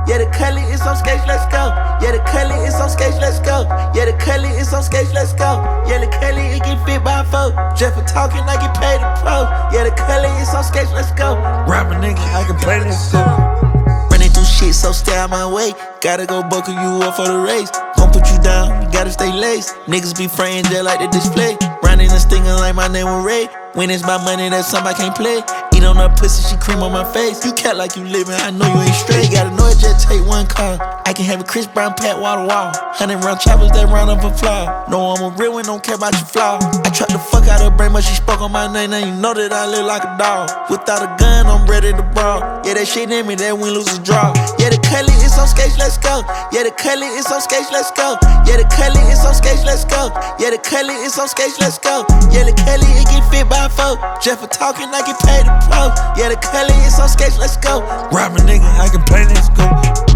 Yeah, the Cully is on sketch, let's go. Yeah, the Cully is on sketch, let's go. Yeah, the Cully is on sketch, let's go. Yeah, the Cully, it get fit by four. Just for talking, I get paid to pro. Yeah, the Cully is on sketch, let's go. Rap a nigga, I can play this go. Running through shit, so stay out my way. Gotta go buckle you up for the race. Gon' put you down, you gotta stay laced. Niggas be praying just like the display. Grinding and stinging like my name was Ray. When it's my money, that's something I can't play. Eat on her pussy, she cream on my face. You cat like you living, I know you ain't straight. Gotta know it, just take one car. I can have a Chris Brown pat wall to wall. 100 round choppers that round up a flaw. No, I'm a real one, don't care about your flaw. I tried to fuck out her brain, but she spoke on my name. Now you know that I live like a dog. Without a gun, I'm ready to brawl. Yeah, that shit in me, that win, lose a draw. Yeah, the Cully is on sketch, let's go. Yeah, the Cully is on sketch, let's go. Yeah, the Cully is on sketch, let's go. Yeah, the Cully is on sketch, let's go. Yeah, the Cully, it get fit by four. Just for talking, I get paid to pro. Yeah, the Cully is on sketch, let's go. Rap a nigga, I can play this go.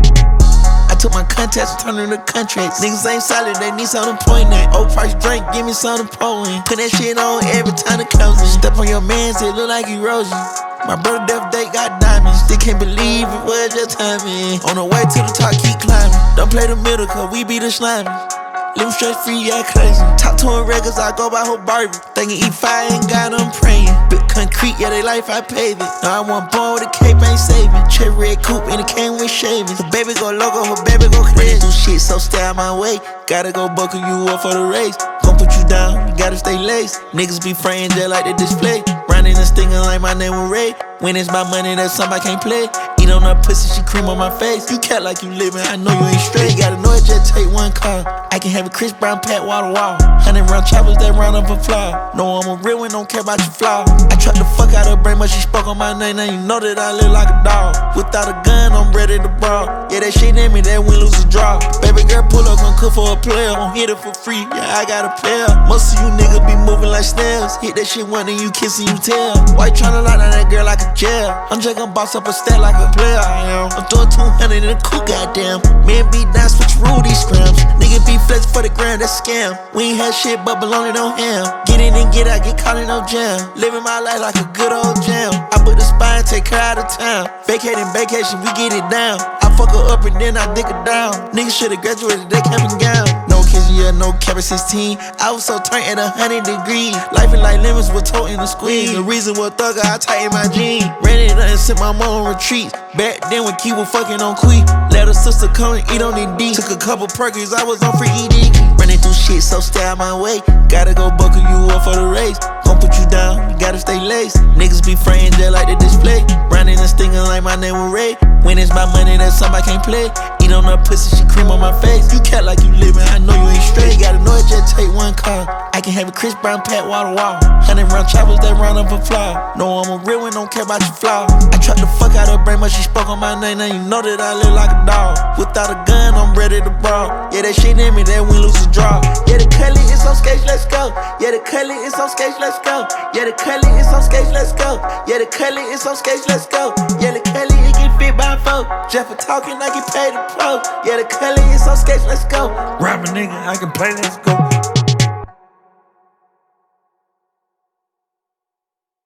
I took my contacts and turned them to contracts. Niggas ain't solid, they need something to point at. Old price drink, give me something to pour in. Put that shit on every time it comes in. Step on your mans, it look like erosion. My brother death date got diamonds. They can't believe it was your timing. On the way to the top, keep climbing. Don't play the middle, cause we be the slimy. Living stress free, yeah, crazy. Top 2 records, I go by whole Barbie. Thinking E5 ain't got them praying. Big concrete, yeah, they life, I paved it. Now I want born with a cape, ain't saving. Cherry red coupe, and it came with shavings. Her baby go loco, her baby go crazy. Running through shit, so stay out my way. Gotta go buckle you up for the race. Gon' put you down, you gotta stay laced. Niggas be praying just like the display. Grinding and stinging like my name was Ray. When it's my money, that's something I can't play. Eat on her pussy, she cream on my face. You cat like you living, I know you ain't straight. Gotta know it, just take one car. I can have a Chris Brown pat wall to wall. 100 round choppers that round up a flaw. No, I'm a real one, don't care about your flaw. I tried to fuck out her brain, but she spoke on my name. Now you know that I live like a dog. Without a gun, I'm ready to brawl. Yeah, that shit in me, that win, lose a draw. Baby girl, pull up, gon' cook for a player. Won't hit it for free, yeah, I got a player. Most of you niggas be moving like snails. Hit that shit one and you kissing, you tell. Why you tryna lock down that girl like a jail? I'm just gon' boss up a stat like a player, I am. I'm throwing 200 in a coupe, goddamn. Men be down, switch rule these scrams. Nigga be flexing for the grand, that's scam. We ain't had shit but belonging on him. Get in and get out, get caught in no jam. Living my life like a good old jam. I put the spine, take her out of town. Vacating vacation, we get it down. I fuck her up and then I dick her down. Niggas should've graduated, they cap and gown. No kids, yeah, no cap at 16. I was so turned at 100 degrees. Life is like lemons with toe in the squeeze. The reason was thugger, I tighten my jeans. Ran it up and sent my mom on retreat. Back then when Key was fucking on Quee. Let her sister come and eat on the D. Took a couple perkins, I was on free ED. Running through shit, so stay out my way. Gotta go buckle you up for the race. Gon' put you down, you gotta stay laced. Niggas be praying just like the display. Grinding and stinging like my name was Ray. When it's my money, that's something I can't play. Eat on her pussy, she cream on my face. You cat like you living, I know you ain't straight. Gotta know it, just take one car. I can have a Chris Brown pat wall to wall. 100 round choppers that round up a flaw. No, I'm a real one, don't care about your flaw. I tried to fuck out her brain, but she spoke on my name. Now you know that I live like a dog. Without a gun, I'm ready to brawl. Yeah, that shit in me, that win, lose a draw. Yeah, the Cully is on sketch, let's go. Yeah, the Cully is on sketch, let's go. Yeah, the Cully is on sketch, let's go. Yeah, the Cully is on sketch, let's go. Yeah, the Cully, it get fit by four. Just for talking, I get paid to pro. Yeah, the Cully is on sketch, let's go. Rap a nigga, I can play this go.